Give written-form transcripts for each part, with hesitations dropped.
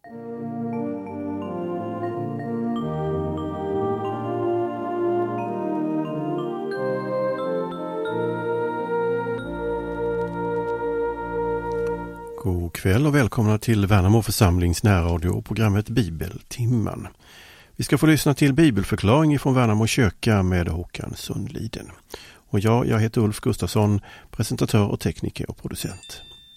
God kväll och välkomna till Värnamo församlings närradio och programmet Bibeltimmen. Vi ska få lyssna till bibelförklaring från Värnamo kyrka med Håkan Sundliden. Och jag heter Ulf Gustafsson, presentatör och tekniker och producent.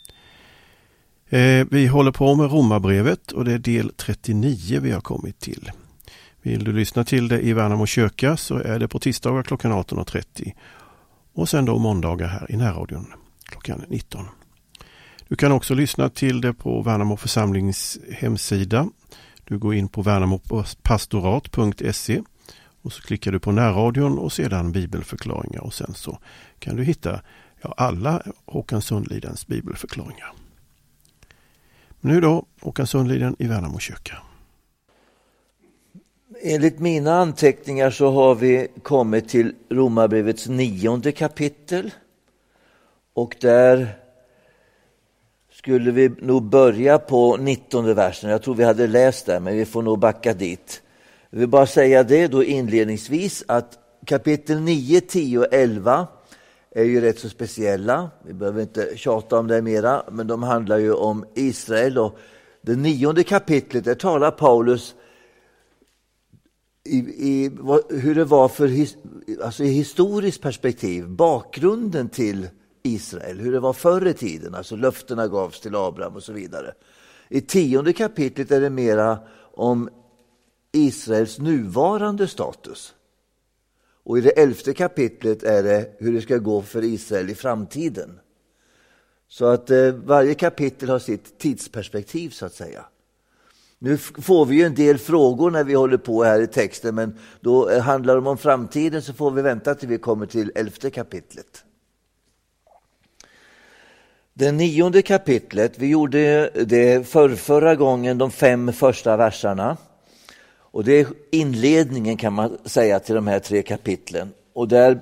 Vi håller på med Romarbrevet och det är del 39 vi har kommit till. Vill du lyssna till det i Värnamo kyrka så är det på tisdagar klockan 18.30 och sen då måndagar här i närradion klockan 19. Du kan också lyssna till det på Värnamo församlings hemsida. Du går in på värnamopastorat.se och så klickar du på närradion och sedan bibelförklaringar och sen så kan du hitta alla Håkan Sundlidens bibelförklaringar. Men nu då, Håkan Sundliden i Värnamo kyrka. Enligt mina anteckningar så har vi kommit till Romarbrevets 9:e kapitel och där skulle vi nog börja på 19:e versen. Jag tror vi hade läst där, men vi får nog backa dit. Jag vill bara säga det då inledningsvis att kapitel 9, 10 och 11 är ju rätt så speciella. Vi behöver inte tjata om det mera, men de handlar ju om Israel. Och det 9:e kapitlet, där talar Paulus i hur det var i historiskt perspektiv, bakgrunden till Israel, hur det var förr i tiden, alltså löftena gavs till Abraham och så vidare. I 10:e kapitlet är det mera om Israels nuvarande status. Och i det 11:e kapitlet är det hur det ska gå för Israel i framtiden. Så att varje kapitel har sitt tidsperspektiv så att säga. Nu får vi ju en del frågor när vi håller på här i texten, men då handlar det om framtiden, så får vi vänta till vi kommer till 11:e kapitlet. Det 9:e kapitlet, vi gjorde det förra gången, de 5 första verserna. Och det är inledningen kan man säga till de här 3 kapitlen. Och där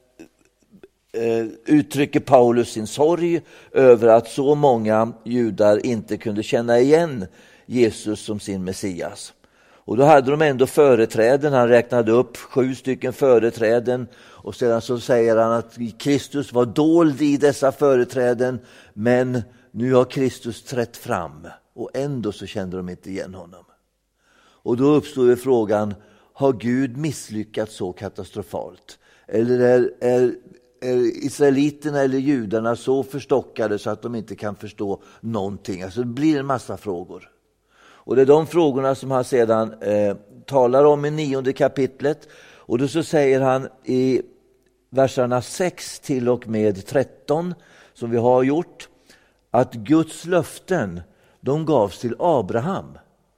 uttrycker Paulus sin sorg över att så många judar inte kunde känna igen Jesus som sin Messias. Och då hade de ändå företräden, han räknade upp 7 stycken företräden och sedan så säger han att Kristus var dold i dessa företräden, men nu har Kristus trätt fram och ändå så kände de inte igen honom. Och då uppstår ju frågan, har Gud misslyckats så katastrofalt? Eller är israeliterna eller judarna så förstockade så att de inte kan förstå någonting? Alltså det blir en massa frågor. Och det är de frågorna som han sedan talar om i 9:e kapitlet. Och då så säger han i verserna 6 till och med 13 som vi har gjort, att Guds löften, de gavs till Abraham.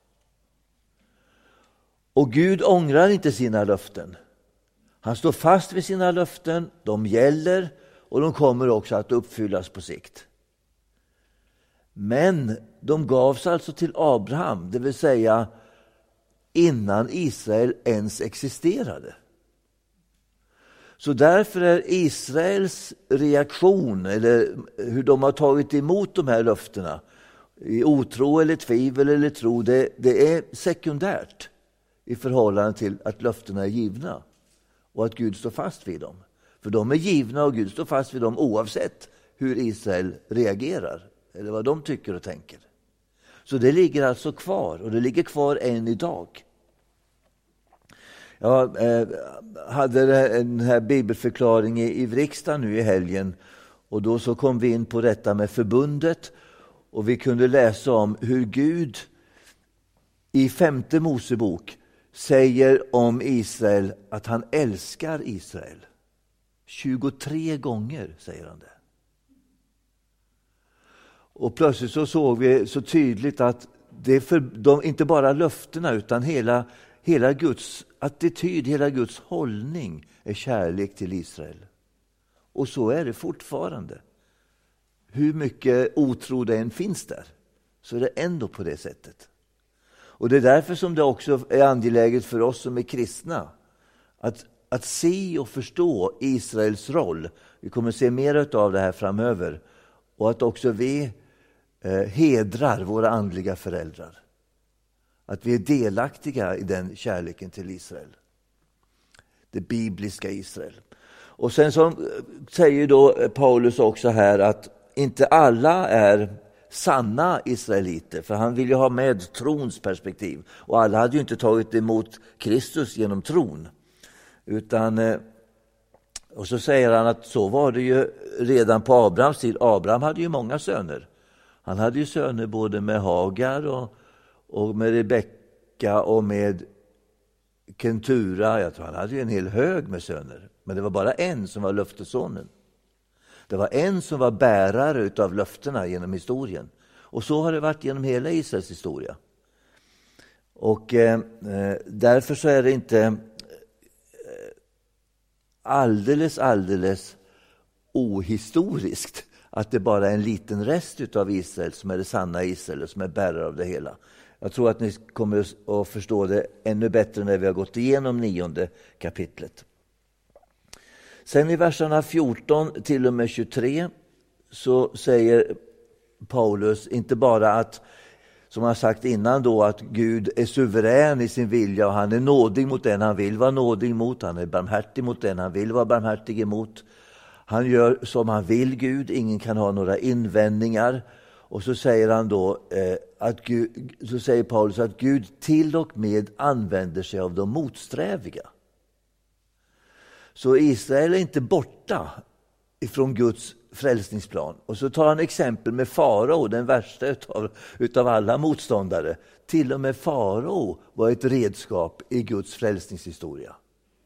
Och Gud ångrar inte sina löften. Han står fast vid sina löften, de gäller och de kommer också att uppfyllas på sikt. Men de gavs alltså till Abraham, det vill säga innan Israel ens existerade. Så därför är Israels reaktion, eller hur de har tagit emot de här löftena, i otro eller tvivel eller tro, det är sekundärt i förhållande till att löftena är givna och att Gud står fast vid dem. För de är givna och Gud står fast vid dem oavsett hur Israel reagerar eller vad de tycker och tänker. Så det ligger alltså kvar, och det ligger kvar än idag. Jag hade den här bibelförklaringen i riksdagen nu i helgen, och då så kom vi in på detta med förbundet, och vi kunde läsa om hur Gud i 5:e Mosebok säger om Israel att han älskar Israel. 23 gånger säger han det. Och plötsligt så såg vi så tydligt att det är för inte bara löftena utan hela Guds attityd, hela Guds hållning är kärlek till Israel. Och så är det fortfarande. Hur mycket otro det än finns där, så är det ändå på det sättet. Och det är därför som det också är angeläget för oss som är kristna att se och förstå Israels roll. Vi kommer se mer av det här framöver. Och att också vi hedrar våra andliga föräldrar. Att vi är delaktiga i den kärleken till Israel. Det bibliska Israel. Och sen så säger då Paulus också här att inte alla är sanna israeliter. För han vill ju ha med trons perspektiv. Och alla hade ju inte tagit emot Kristus genom tron. Och så säger han att så var det ju redan på Abrahams tid. Abraham hade ju många söner. Han hade ju söner både med Hagar och med Rebecka och med Kentura. Jag tror han hade ju en hel hög med söner. Men det var bara en som var löftesonen. Det var en som var bärare utav löftena genom historien. Och så har det varit genom hela Israels historia. Och därför så är det inte alldeles ohistoriskt att det bara är en liten rest utav Israel som är det sanna Israel, som är bärare av det hela. Jag tror att ni kommer att förstå det ännu bättre när vi har gått igenom 9:e kapitlet. Sen i verserna 14 till och med 23 så säger Paulus inte bara att, som han sagt innan då, att Gud är suverän i sin vilja och han är nådig mot den han vill vara nådig mot. Han är barmhärtig mot den han vill vara barmhärtig emot. Han gör som han vill, Gud. Ingen kan ha några invändningar. Och så säger han då så säger Paulus att Gud till och med använder sig av de motsträviga. Så Israel är inte borta ifrån Guds frälsningsplan. Och så tar han exempel med farao, den värsta utav alla motståndare. Till och med farao var ett redskap i Guds frälsningshistoria.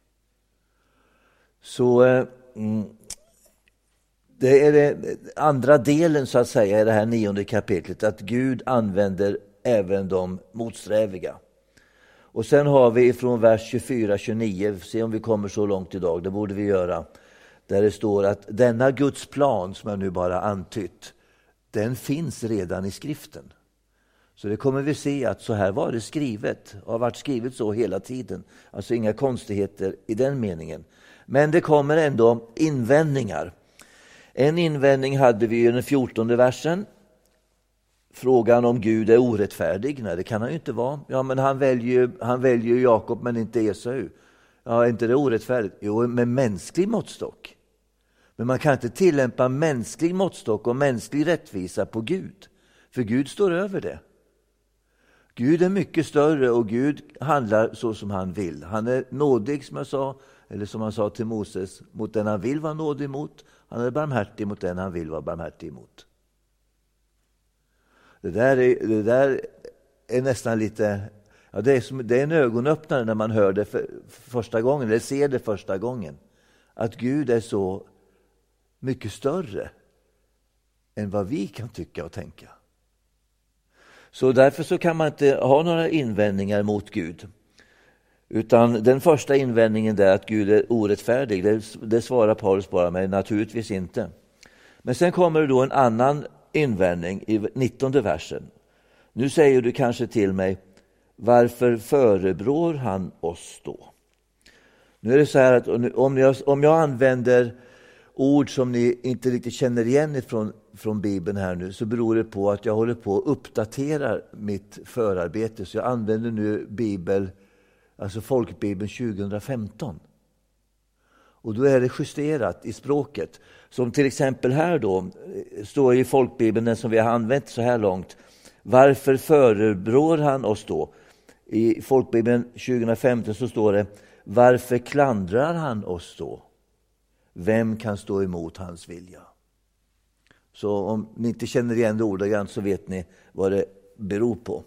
Så det är det andra delen så att säga i det här 9:e kapitlet, att Gud använder även de motsträviga. Och sen har vi från vers 24-29, se om vi kommer så långt idag, det borde vi göra, där det står att denna Guds plan som jag nu bara antytt, den finns redan i skriften. Så det kommer vi se att så här var det skrivet, och har varit skrivet så hela tiden. Alltså inga konstigheter i den meningen. Men det kommer ändå invändningar. En invändning hade vi i den 14:e versen. Frågan om Gud är orättfärdig. Nej, det kan han ju inte vara. Ja, men han väljer ju Jakob men inte Esau. Ja, är inte det orättfärdigt? Jo, med mänsklig måttstock. Men man kan inte tillämpa mänsklig måttstock och mänsklig rättvisa på Gud. För Gud står över det. Gud är mycket större och Gud handlar så som han vill. Han är nådig som jag sa, eller som han sa till Moses, mot den han vill vara nådig mot. Han är barmhärtig mot den han vill vara barmhärtig mot. Det där är nästan lite, ja, det är en ögonöppnare när man hör det för första gången, eller ser det första gången. Att Gud är så mycket större än vad vi kan tycka och tänka. Så därför så kan man inte ha några invändningar mot Gud. Utan den första invändningen är att Gud är orättfärdig. Det svarar Paulus bara med, naturligtvis inte. Men sen kommer det då en annan invändning i 19:e versen. Nu säger du kanske till mig, varför förebrår han oss då? Nu är det så här att om jag använder ord som ni inte riktigt känner igen från Bibeln här nu, så beror det på att jag håller på att uppdatera mitt förarbete. Så jag använder nu alltså folkbibeln 2015. Och då är det justerat i språket. Som till exempel här då, står i folkbibeln, den som vi har använt så här långt. Varför förebrår han oss då? I folkbibeln 2015 så står det, varför klandrar han oss då? Vem kan stå emot hans vilja? Så om ni inte känner igen det ordagrant så vet ni vad det beror på.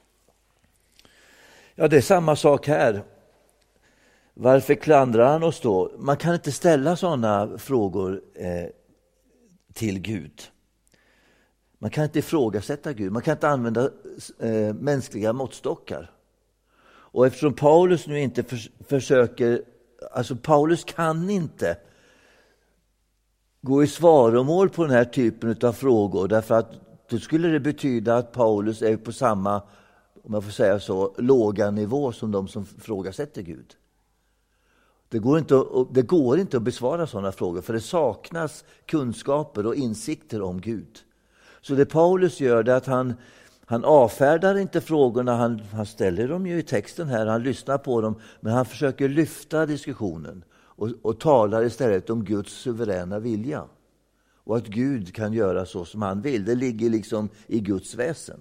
Ja, det är samma sak här. Varför klandrar han oss då? Man kan inte ställa sådana frågor till Gud. Man kan inte ifrågasätta Gud. Man kan inte använda mänskliga måttstockar. Och eftersom Paulus nu inte försöker, alltså Paulus kan inte gå i svaromål på den här typen av frågor, därför att då skulle det betyda att Paulus är på samma, om jag får säga så, låga nivå som de som frågasätter Gud. Det går inte att besvara sådana frågor, för det saknas kunskaper och insikter om Gud. Så det Paulus gör är att han Han avfärdar inte frågorna, han ställer dem ju i texten här, han lyssnar på dem, men han försöker lyfta diskussionen och talar istället om Guds suveräna vilja. Och att Gud kan göra så som han vill, det ligger liksom i Guds väsen.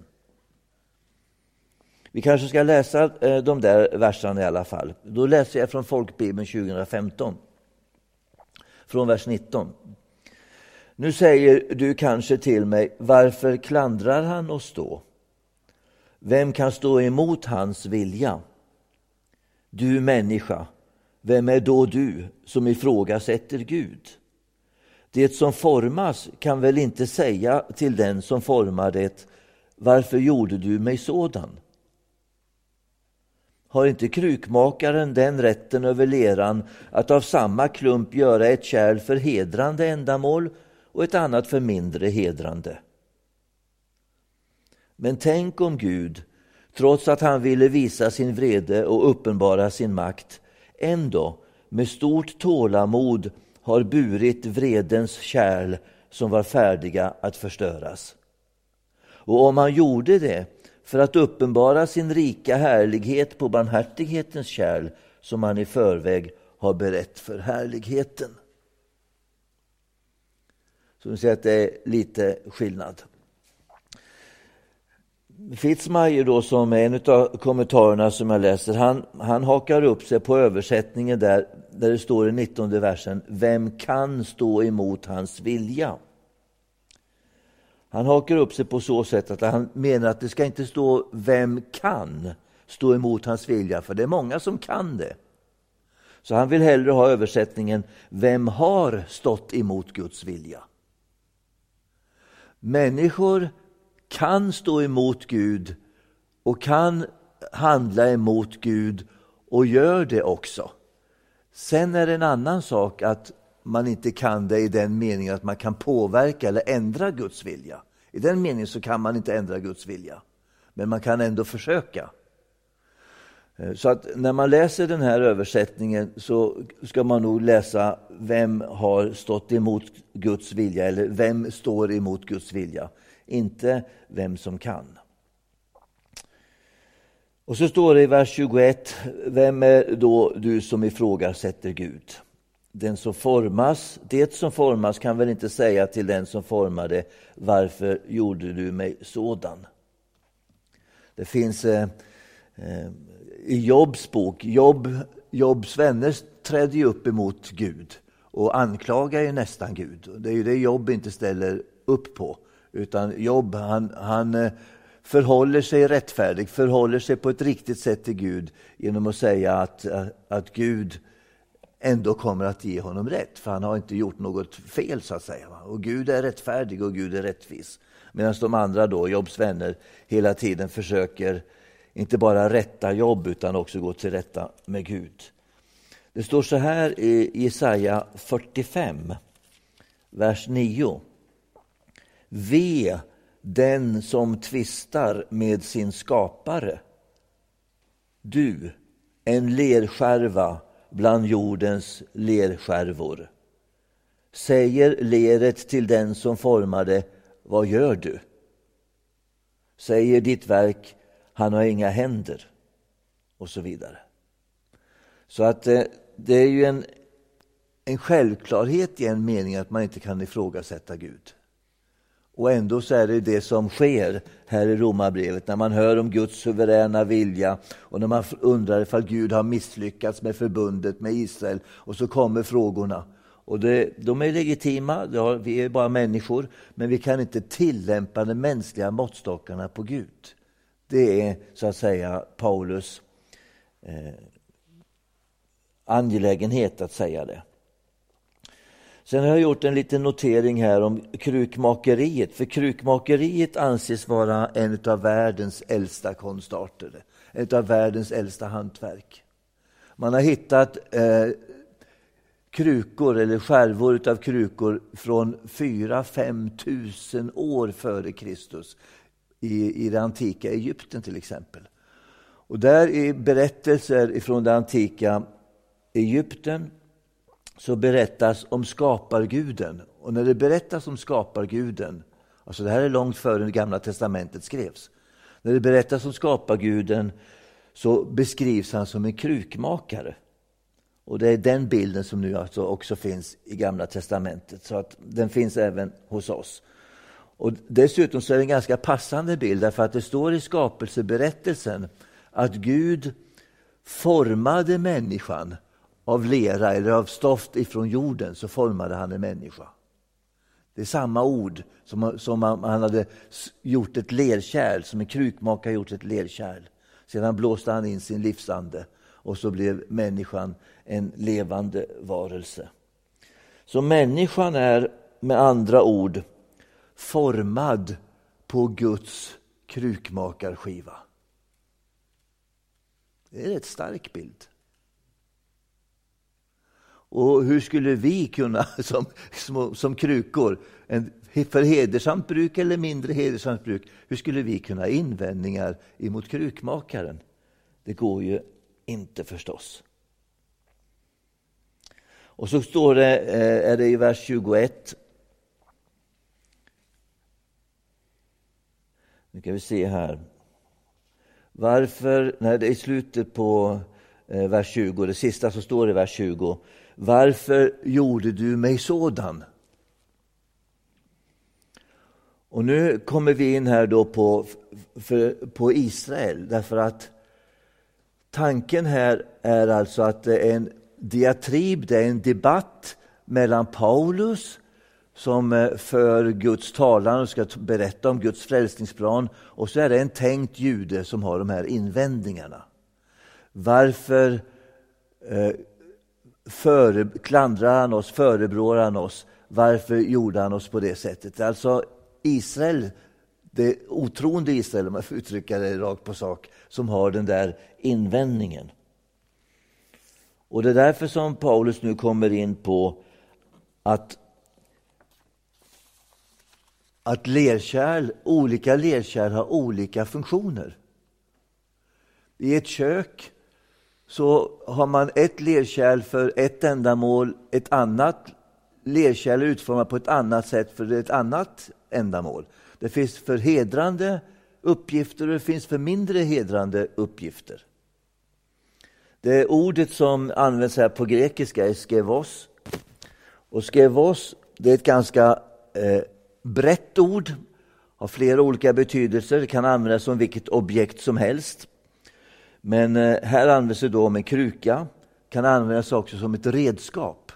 Vi kanske ska läsa de där verserna i alla fall. Då läser jag från Folkbibeln 2015, från vers 19. Nu säger du kanske till mig, varför klandrar han oss då? Vem kan stå emot hans vilja? Du människa, vem är då du som ifrågasätter Gud? Det som formas kan väl inte säga till den som formar det, varför gjorde du mig sådan? Har inte krukmakaren den rätten över leran att av samma klump göra ett kärl för hedrande ändamål och ett annat för mindre hedrande? Men tänk om Gud, trots att han ville visa sin vrede och uppenbara sin makt, ändå med stort tålamod har burit vredens kärl som var färdiga att förstöras. Och om han gjorde det för att uppenbara sin rika härlighet på barmhärtighetens kärl som han i förväg har berett för härligheten. Så vi ser att det är lite skillnad. Fitzmaier då, som är en av kommentarerna som jag läser, han hakar upp sig på översättningen där det står i 19:e versen, vem kan stå emot hans vilja? Han hakar upp sig på så sätt att han menar att det ska inte stå vem kan stå emot hans vilja, för det är många som kan det. Så han vill hellre ha översättningen, vem har stått emot Guds vilja? Människor kan stå emot Gud och kan handla emot Gud och gör det också. Sen är det en annan sak att man inte kan det i den meningen att man kan påverka eller ändra Guds vilja. I den meningen så kan man inte ändra Guds vilja, men man kan ändå försöka. Så att när man läser den här översättningen så ska man nog läsa vem har stått emot Guds vilja, eller vem står emot Guds vilja, inte vem som kan. Och så står det i vers 21, vem är då du som ifrågasätter Gud? Det som formas kan väl inte säga till den som formade, varför gjorde du mig sådan? Det finns i Jobs bok, Jobs vänner trädde ju upp emot Gud och anklagar ju nästan Gud. Det är ju det Job inte ställer upp på, utan Job han förhåller sig rättfärdigt, förhåller sig på ett riktigt sätt till Gud genom att säga att Gud ändå kommer att ge honom rätt, för han har inte gjort något fel så att säga. Och Gud är rättfärdig och Gud är rättvis. Medan de andra då, Jobs vänner, hela tiden försöker inte bara rätta Job utan också gå till rätta med Gud. Det står så här i Jesaja 45, vers 9. Ve den som tvistar med sin skapare. Du, en lerskärva bland jordens lerskärvor. Säger leret till den som formade, vad gör du? Säger ditt verk, han har inga händer. Och så vidare. Så att det är ju en självklarhet i en mening att man inte kan ifrågasätta Gud. Och ändå så är det som sker här i Romarbrevet, när man hör om Guds suveräna vilja och när man undrar ifall Gud har misslyckats med förbundet med Israel, och så kommer frågorna. Och de är legitima, vi är bara människor, men vi kan inte tillämpa de mänskliga måttstockarna på Gud. Det är så att säga Paulus angelägenhet att säga det. Sen har jag gjort en liten notering här om krukmakeriet. För krukmakeriet anses vara en av världens äldsta konstarter. En av världens äldsta hantverk. Man har hittat krukor eller skärvor utav krukor från 4-5 tusen år före Kristus. I det antika Egypten till exempel. Och där i berättelser ifrån det antika Egypten så berättas om skaparguden. Och när det berättas om skaparguden, alltså det här är långt före det gamla testamentet skrevs, När det berättas om skaparguden så beskrivs han som en krukmakare. Och det är den bilden som nu alltså också finns i Gamla testamentet. Så att den finns även hos oss. Och dessutom så är det en ganska passande bild, därför att det står i skapelseberättelsen att Gud formade människan av lera eller av stoft ifrån jorden, så formade han en människa. Det är samma ord som han hade gjort ett lerkärl, som en krukmakare gjort ett lerkärl. Sedan blåste han in sin livsande och så blev människan en levande varelse. Så människan är med andra ord formad på Guds krukmakarskiva. Det är en stark bild. Och hur skulle vi kunna som krukor, för hedersamt bruk eller mindre hedersamt bruk, hur skulle vi kunna invändningar emot krukmakaren? Det går ju inte förstås. Och så står det, är det i vers 21. Nu kan vi se här. Varför, när det är i slutet på vers 20, det sista så står det i vers 20. Varför gjorde du mig sådan? Och nu kommer vi in här då på Israel, därför att tanken här är alltså att det är en diatrib, det är en debatt mellan Paulus som för Guds talan och ska berätta om Guds frälsningsplan, och så är det en tänkt jude som har de här invändningarna. Varför klandrar han oss, förebrår han oss? Varför gjorde han oss på det sättet? Alltså Israel, det otroende Israel, om man får uttrycka det rakt på sak, som har den där invändningen. Och det är därför som Paulus nu kommer in på att olika lerkärl har olika funktioner. I ett kök så har man ett lerkärl för ett ändamål, ett annat lerkärl är utformat på ett annat sätt för ett annat ändamål. Det finns för hedrande uppgifter och det finns för mindre hedrande uppgifter. Det ordet som används här på grekiska är skevos. Och skevos, det är ett ganska brett ord, har flera olika betydelser. Det kan användas som vilket objekt som helst. Men här används det då om en kruka, kan användas också som ett redskap.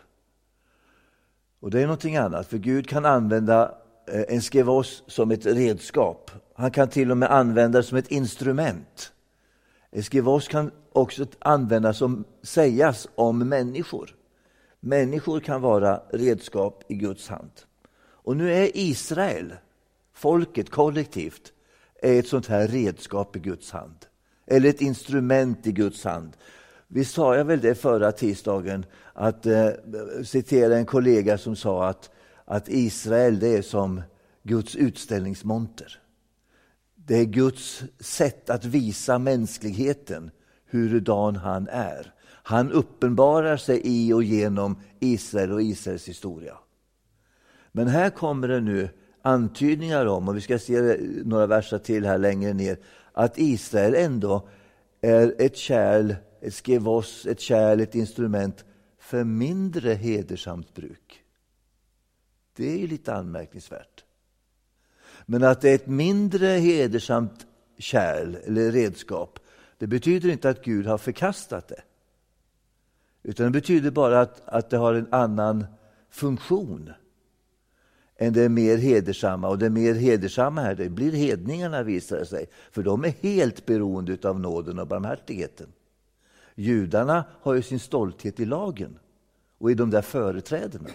Och det är någonting annat, för Gud kan använda en skevos som ett redskap. Han kan till och med använda det som ett instrument. En skevos kan också användas som sägas om människor. Människor kan vara redskap i Guds hand. Och nu är Israel, folket kollektivt, är ett sånt här redskap i Guds hand. Eller ett instrument i Guds hand. Vi sa jag väl det förra tisdagen, att citera en kollega som sa att Israel, det är som Guds utställningsmonter. Det är Guds sätt att visa mänskligheten hurdan han är. Han uppenbarar sig i och genom Israel och Israels historia. Men här kommer det nu antydningar om, och vi ska se några verser till här längre ner, att Israel ändå är ett kärl, ett skevos, ett kärl, ett instrument för mindre hedersamt bruk. Det är ju lite anmärkningsvärt. Men att det är ett mindre hedersamt kärl eller redskap, det betyder inte att Gud har förkastat det. Utan det betyder bara att det har en annan funktion än det mer hedersamma. Och det mer hedersamma här, det blir hedningarna, visar det sig. För de är helt beroende av nåden och barmhärtigheten. Judarna har ju sin stolthet i lagen och i de där företrädena.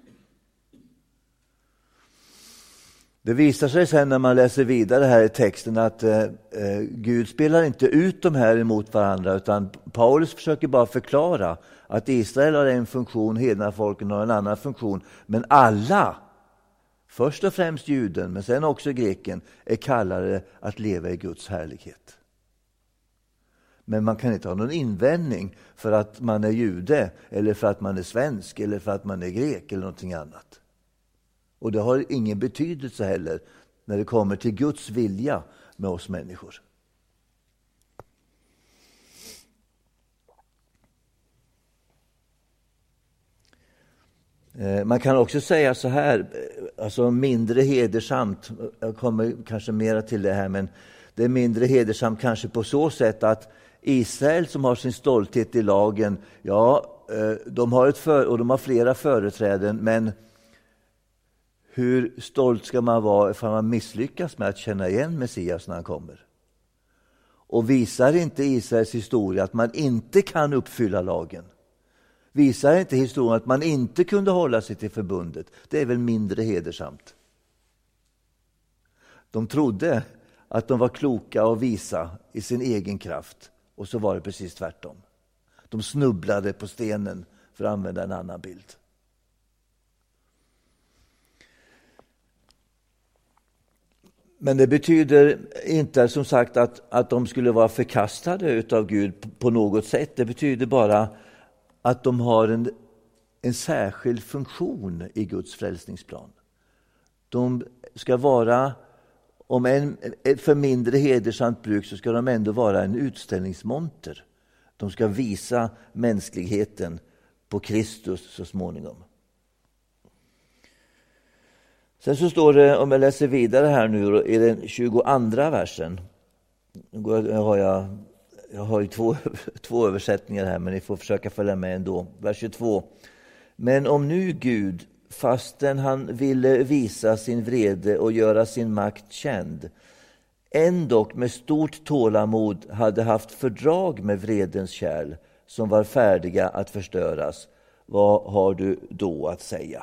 Det visar sig sen när man läser vidare här i texten att Gud spelar inte ut de här emot varandra, utan Paulus försöker bara förklara att Israel har en funktion, hedna folken har en annan funktion, men alla, först och främst juden men sen också greken, är kallade att leva i Guds härlighet. Men man kan inte ha någon invändning för att man är jude eller för att man är svensk eller för att man är grek eller någonting annat. Och det har ingen betydelse heller när det kommer till Guds vilja med oss människor. Man kan också säga så här, alltså mindre hedersamt, jag kommer kanske mera till det här, men det är mindre hedersamt kanske på så sätt att Israel som har sin stolthet i lagen, ja, de har flera företräden, men hur stolt ska man vara ifall man misslyckas med att känna igen Messias när han kommer? Och visar inte Israels historia att man inte kan uppfylla lagen? Visar inte historien att man inte kunde hålla sig till förbundet? Det är väl mindre hedersamt. De trodde att de var kloka och visa i sin egen kraft, och så var det precis tvärtom. De snubblade på stenen, för att använda en annan bild. Men det betyder inte som sagt att de skulle vara förkastade utav Gud på något sätt. Det betyder bara att de har en särskild funktion i Guds frälsningsplan. De ska vara, om en för mindre hedersamt bruk, så ska de ändå vara en utställningsmonter. De ska visa mänskligheten på Kristus så småningom. Sen så står det, om jag läser vidare här nu, i den 22:a versen. Jag har ju två översättningar här, men ni får försöka följa med ändå. Vers 22. Men om nu Gud, fastän han ville visa sin vrede och göra sin makt känd, ändock med stort tålamod hade haft fördrag med vredens kärl som var färdiga att förstöras, vad har du då att säga?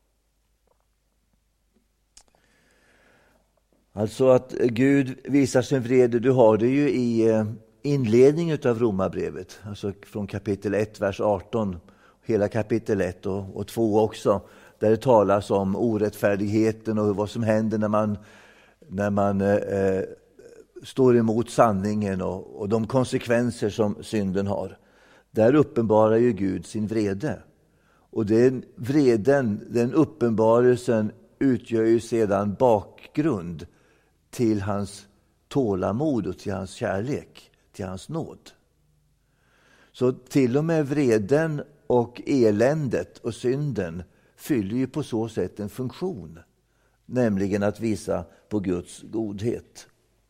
Alltså att Gud visar sin vrede, du har det ju i inledningen av Romarbrevet, alltså från kapitel 1, vers 18, hela kapitel 1 och 2 också, där det talas om orättfärdigheten och vad som händer när man står emot sanningen och de konsekvenser som synden har. Där uppenbarar ju Gud sin vrede. Och den vreden, den uppenbarelsen, utgör ju sedan bakgrund till hans tålamod och till hans kärlek, till hans nåd. Så till och med vreden och eländet och synden fyller ju på så sätt en funktion, nämligen att visa på Guds godhet.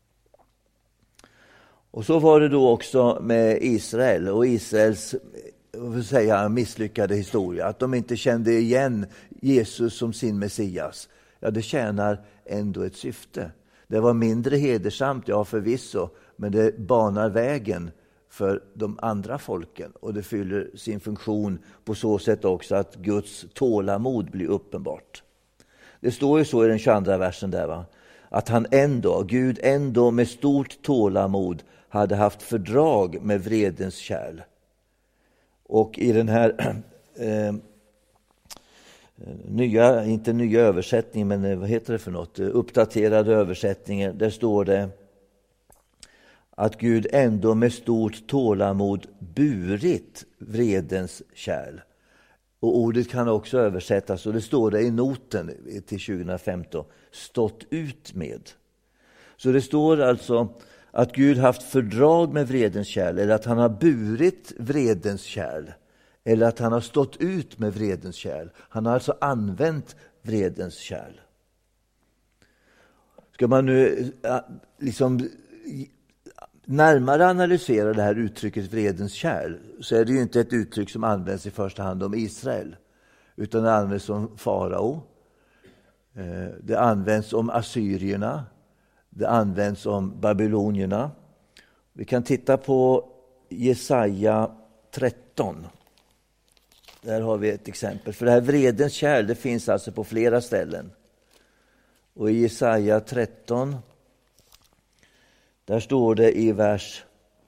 Och så var det då också med Israel och Israels misslyckade historia. Att de inte kände igen Jesus som sin Messias. Ja, det tjänar ändå ett syfte. Det var mindre hedersamt, ja förvisso, men det banar vägen för de andra folken. Och det fyller sin funktion på så sätt också att Guds tålamod blir uppenbart. Det står ju så i den 22:a versen där, va? Att Gud ändå med stort tålamod hade haft fördrag med vredens kärl. Och i den här inte nya översättningen, men vad heter det för något? Uppdaterade översättningen, där står det att Gud ändå med stort tålamod burit vredens kärl. Och ordet kan också översättas, och det står det i noten till 2015, stått ut med. Så det står alltså att Gud haft fördrag med vredens kärl, eller att han har burit vredens kärl, eller att han har stått ut med vredens kärl. Han har alltså använt vredens kärl. Ska man nu närmare analysera det här uttrycket vredens kärl, så är det ju inte ett uttryck som används i första hand om Israel, utan det används om farao. Det används om assyrierna. Det används om babylonierna. Vi kan titta på Jesaja 13. Där har vi ett exempel. För det här vredens kärl, det finns alltså på flera ställen. Och i Jesaja 13, där står det i vers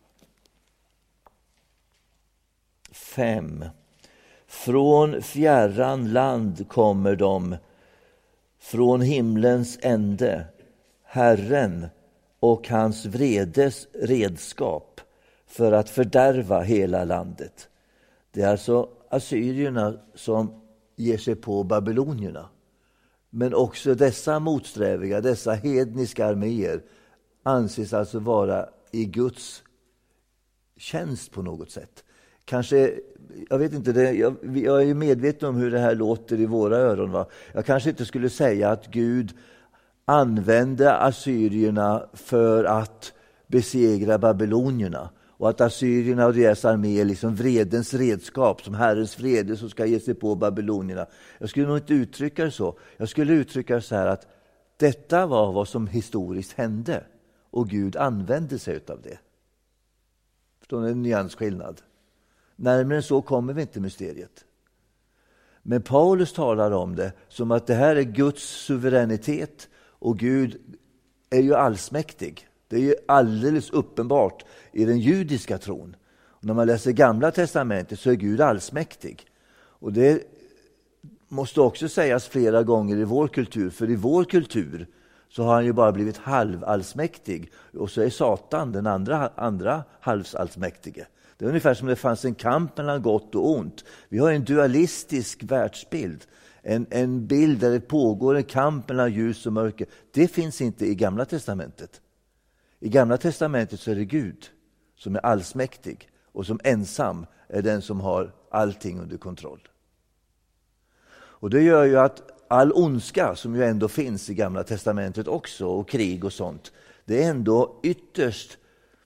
5. Från fjärran land kommer de, från himlens ände, Herren och hans vredes redskap för att fördärva hela landet. Det är alltså assyrierna som ger sig på babylonierna. Men också dessa motsträviga, dessa hedniska arméer, anses alltså vara i Guds tjänst på något sätt. Kanske, jag vet inte, jag är ju medveten om hur det här låter i våra öron. Va? Jag kanske inte skulle säga att Gud använde assyrierna för att besegra babylonierna. Och att assyrierna och deras armé är liksom vredens redskap, som Herrens vrede som ska ge sig på babylonierna. Jag skulle nog inte uttrycka det så. Jag skulle uttrycka det så här att detta var vad som historiskt hände. Och Gud använde sig av det. Förstår ni en nyansskillnad? Närmare än så kommer vi inte mysteriet. Men Paulus talar om det som att det här är Guds suveränitet. Och Gud är ju allsmäktig. Det är ju alldeles uppenbart i den judiska tron. Och när man läser Gamla testamentet så är Gud allsmäktig. Och det måste också sägas flera gånger i vår kultur. För i vår kultur så har han ju bara blivit halvallsmäktig. Och så är Satan den andra halvallsmäktige. Det är ungefär som det fanns en kamp mellan gott och ont. Vi har en dualistisk världsbild. En bild där det pågår en kamp mellan ljus och mörker. Det finns inte i Gamla testamentet. I Gamla testamentet så är det Gud som är allsmäktig och som ensam är den som har allting under kontroll. Och det gör ju att all ondska som ju ändå finns i Gamla testamentet också, och krig och sånt, det är ändå ytterst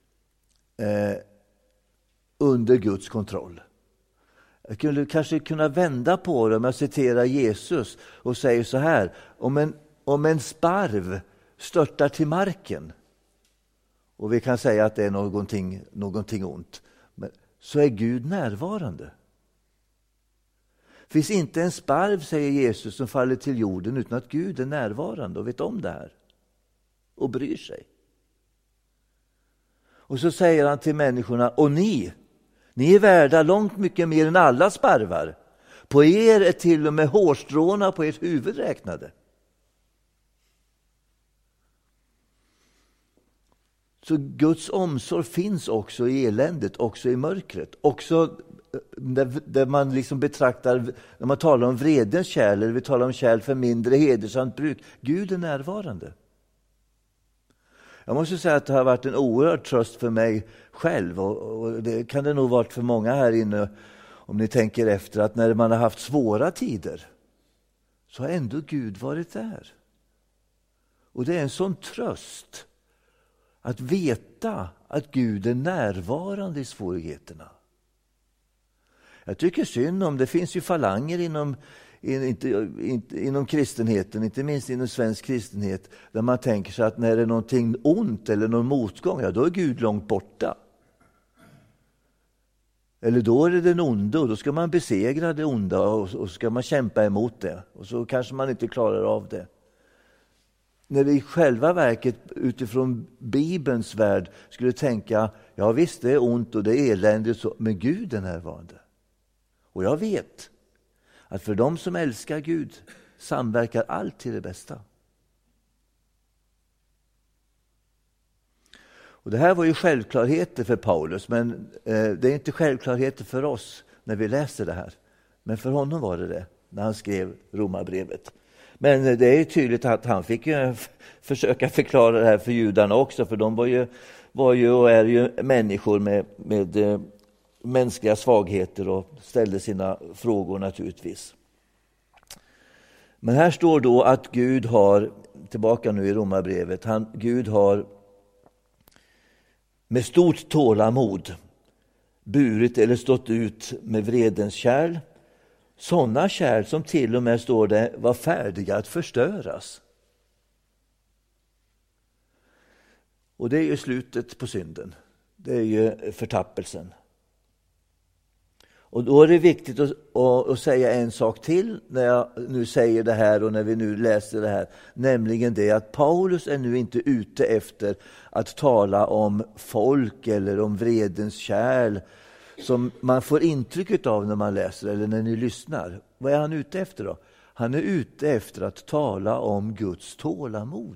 under Guds kontroll. Jag skulle kanske kunna vända på det om jag citerar Jesus och säger så här: om en sparv störtar till marken, och vi kan säga att det är någonting ont, men så är Gud närvarande. Det finns inte en sparv, säger Jesus, som faller till jorden utan att Gud är närvarande och vet om det här och bryr sig. Och så säger han till människorna: och ni är värda långt mycket mer än alla sparvar. På er är till och med hårstråna på ert huvud räknade. Så Guds omsorg finns också i eländet, också i mörkret. Också där man liksom betraktar, när man talar om vredens kärl, eller vi talar om kärl för mindre hedersamt bruk. Gud är närvarande. Jag måste säga att det har varit en oerhörd tröst för mig själv, och det kan det nog varit för många här inne, om ni tänker efter, att när man har haft svåra tider så har ändå Gud varit där. Och det är en sån tröst att veta att Gud är närvarande i svårigheterna. Jag tycker synd om, det finns ju falanger inom kristenheten, inte minst inom svensk kristenhet, där man tänker sig att när det är någonting ont eller någon motgång, ja, då är Gud långt borta. Eller då är det den onde, och då ska man besegra det onda och ska man kämpa emot det. Och så kanske man inte klarar av det. När vi i själva verket utifrån Bibelns värld skulle tänka, ja visst det är ont och det är eländigt, men Gud är närvarande. Och jag vet att för de som älskar Gud samverkar allt till det bästa. Och det här var ju självklarheter för Paulus, men det är inte självklarheter för oss när vi läser det här. Men för honom var det när han skrev Romarbrevet. Men det är tydligt att han fick ju försöka förklara det här för judarna också, för de var ju och är ju människor med mänskliga svagheter och ställde sina frågor naturligtvis. Men här står då att Gud har, tillbaka nu i Romarbrevet, Gud har med stort tålamod burit eller stått ut med vredens kärl. Sådana kärl som till och med, står det, var färdiga att förstöras. Och det är ju slutet på synden. Det är ju förtappelsen. Och då är det viktigt att säga en sak till när jag nu säger det här och när vi nu läser det här. Nämligen det att Paulus är nu inte ute efter att tala om folk eller om vredens kärl som man får intryck av när man läser eller när ni lyssnar. Vad är han ute efter då? Han är ute efter att tala om Guds tålamod.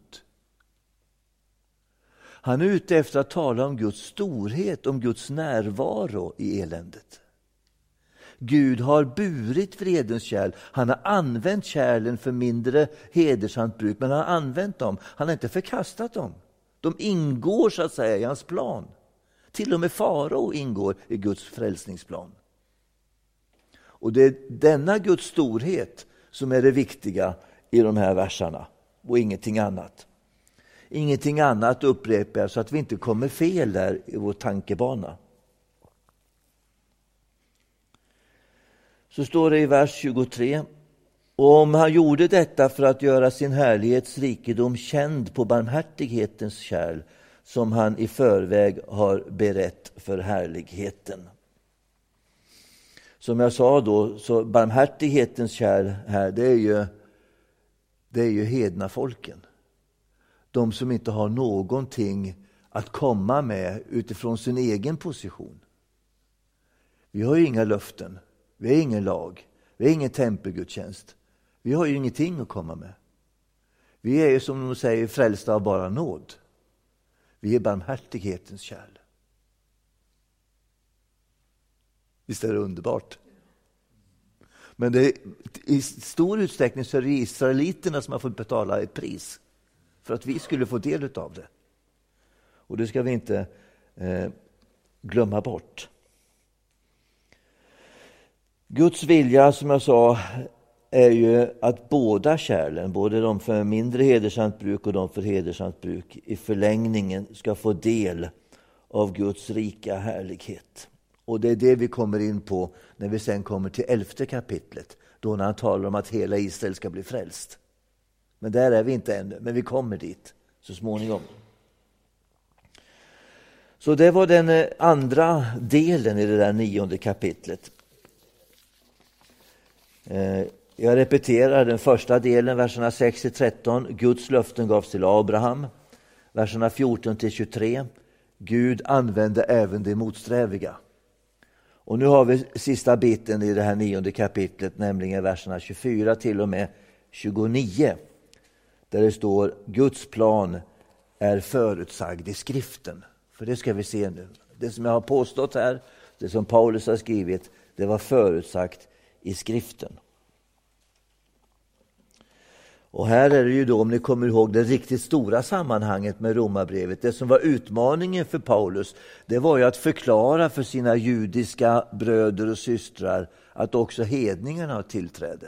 Han är ute efter att tala om Guds storhet, om Guds närvaro i eländet. Gud har burit vredens kärl. Han har använt kärlen för mindre hedersamt bruk, men han har använt dem. Han har inte förkastat dem. De ingår så att säga i hans plan. Till och med farao ingår i Guds frälsningsplan. Och det är denna Guds storhet som är det viktiga i de här verserna och ingenting annat. Ingenting annat upprepar jag så att vi inte kommer fel där i vår tankebana. Så står det i vers 23. Och om han gjorde detta för att göra sin härlighets rikedom känd på barmhärtighetens kärl som han i förväg har berett för härligheten. Som jag sa då, så barmhärtighetens kärl här, det är ju hedna folken. De som inte har någonting att komma med utifrån sin egen position. Vi har ju inga löften, vi har ingen lag, vi har ingen tempelgudstjänst. Vi har ju ingenting att komma med. Vi är ju som de säger frälsta av bara nåd. Vi är barmhärtighetens kärl. Visst är det underbart? Men det är, i stor utsträckning så är det israeliterna som har fått betala ett pris för att vi skulle få del av det. Och det ska vi inte glömma bort. Guds vilja, som jag sa, är ju att båda kärlen, både de för mindre hedersamt bruk och de för hedersamt bruk, i förlängningen ska få del av Guds rika härlighet. Och det är det vi kommer in på när vi sen kommer till 11:e kapitlet, då när han talar om att hela Israel ska bli frälst. Men där är vi inte ännu, men vi kommer dit så småningom. Så det var den andra delen i det där 9:e kapitlet. Jag repeterar den första delen, verserna 6-13. Guds löften gavs till Abraham. Verserna 14-23. Gud använde även det motsträviga. Och nu har vi sista biten i det här 9:e kapitlet, nämligen verserna 24 till och med 29. Där det står: Guds plan är förutsagd i skriften. För det ska vi se nu. Det som jag har påstått här, det som Paulus har skrivit, det var förutsagt i skriften. Och här är det ju då, om ni kommer ihåg det riktigt stora sammanhanget med Romarbrevet, det som var utmaningen för Paulus, det var ju att förklara för sina judiska bröder och systrar att också hedningarna har tillträde.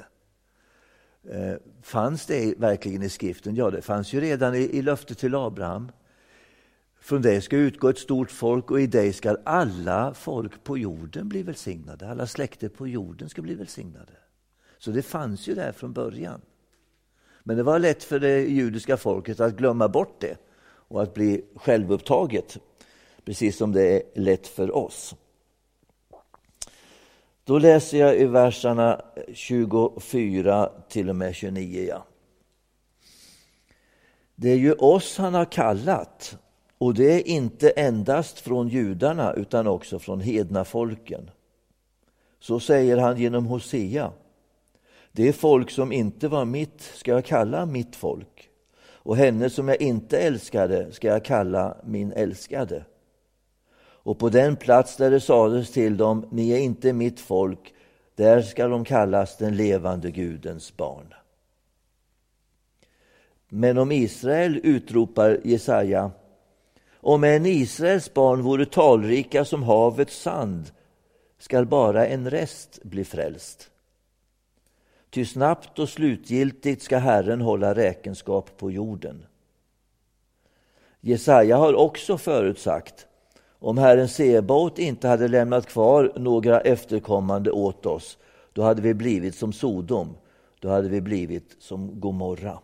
Fanns det verkligen i skriften? Ja, det fanns ju redan i löftet till Abraham. Från dig ska utgå ett stort folk och i dig ska alla folk på jorden bli välsignade. Alla släkter på jorden ska bli välsignade. Så det fanns ju där från början. Men det var lätt för det judiska folket att glömma bort det och att bli självupptaget, precis som det är lätt för oss. Då läser jag i verserna 24 till och med 29. Ja. Det är ju oss han har kallat, och det är inte endast från judarna utan också från hedna folken. Så säger han genom Hosea: det folk som inte var mitt ska jag kalla mitt folk, och henne som jag inte älskade ska jag kalla min älskade. Och på den plats där det sades till dem: ni är inte mitt folk, där ska de kallas den levande Gudens barn. Men om Israel utropar Jesaja: om en Israels barn vore talrika som havets sand, skall bara en rest bli frälst. Ty snabbt och slutgiltigt ska Herren hålla räkenskap på jorden. Jesaja har också förutsagt: om Herren Sebaot inte hade lämnat kvar några efterkommande åt oss, då hade vi blivit som Sodom, då hade vi blivit som Gomorra.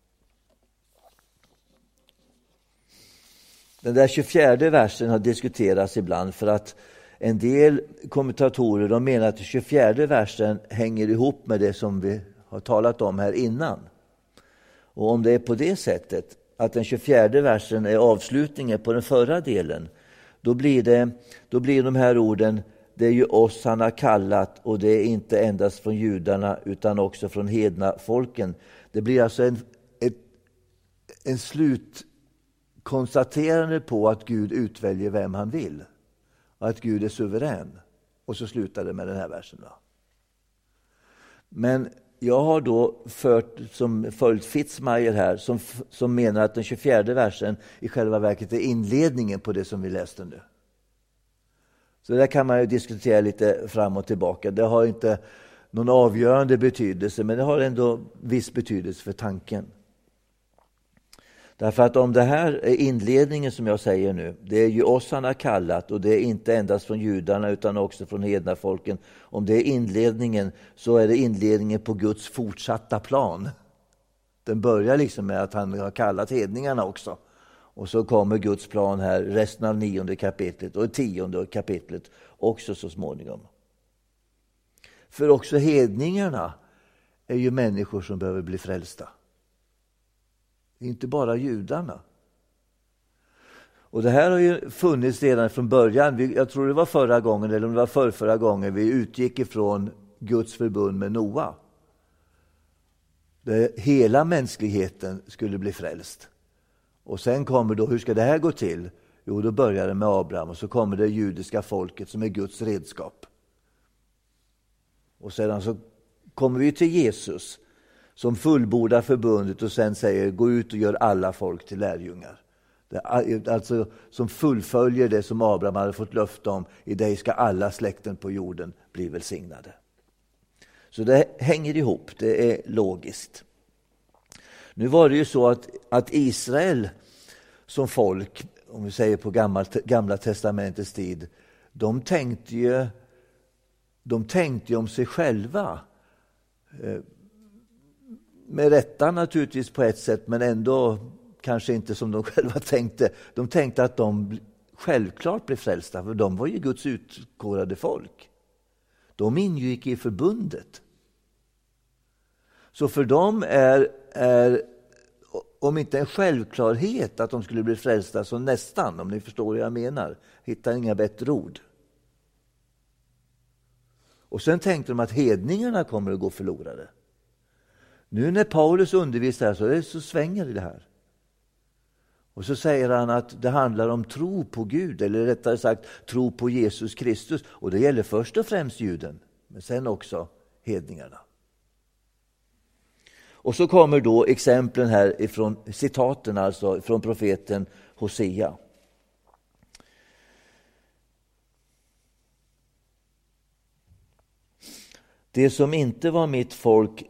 Den där 24 versen har diskuterats ibland, för att en del kommentatorer de menar att 24 versen hänger ihop med det som vi har talat om här innan. Och om det är på det sättet att den 24 versen är avslutningen på den förra delen, då blir de här orden: det är ju oss han har kallat, och det är inte endast från judarna utan också från hedna folken. Det blir alltså en slutkonstaterande på att Gud utväljer vem han vill. Att Gud är suverän. Och så slutar det med den här versen. Men jag har då följt Fitzmaier här som menar att den 24 versen i själva verket är inledningen på det som vi läste nu. Så där kan man ju diskutera lite fram och tillbaka. Det har inte någon avgörande betydelse, men det har ändå viss betydelse för tanken. Därför att om det här är inledningen som jag säger nu, det är ju oss han har kallat, och det är inte endast från judarna utan också från hedna folken. Om det är inledningen, så är det inledningen på Guds fortsatta plan. Den börjar liksom med att han har kallat hedningarna också. Och så kommer Guds plan här, resten av 9:e kapitlet och 10:e kapitlet också så småningom. För också hedningarna är ju människor som behöver bli frälsta. Inte bara judarna. Och det här har ju funnits redan från början. Jag tror det var förra gången, eller om det var förra gången, vi utgick ifrån Guds förbund med Noa. Där hela mänskligheten skulle bli frälst. Och sen kommer då, hur ska det här gå till? Jo, då börjar det med Abraham, och så kommer det judiska folket som är Guds redskap. Och sedan så kommer vi till Jesus som fullbordar förbundet och sen säger gå ut och gör alla folk till lärjungar. Alltså som fullföljer det som Abraham hade fått löfte om, i dig ska alla släkten på jorden bli välsignade. Så det hänger ihop, det är logiskt. Nu var det ju så att Israel som folk, om vi säger på gamla testamentets tid, de tänkte ju om sig själva. Med rätta naturligtvis på ett sätt, men ändå kanske inte som de själva tänkte. De tänkte att de självklart blev frälsta, för de var ju Guds utkårade folk. De ingick i förbundet. Så för dem är om inte en självklarhet att de skulle bli frälsta, så nästan, om ni förstår vad jag menar. Hittar inga bättre ord. Och sen tänkte de att hedningarna kommer att gå förlorade. Nu när Paulus undervisar så svänger det här. Och så säger han att det handlar om tro på Gud, eller rättare sagt tro på Jesus Kristus. Och det gäller först och främst juden, men sen också hedningarna. Och så kommer då exemplen här ifrån citaten, alltså från profeten Hosea. Det som inte var mitt folk